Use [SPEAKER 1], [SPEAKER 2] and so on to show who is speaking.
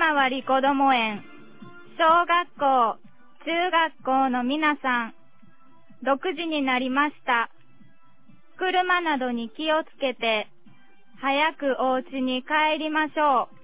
[SPEAKER 1] 回りこども園、小学校、中学校の皆さん、6時になりました。車などに気をつけて、早くお家に帰りましょう。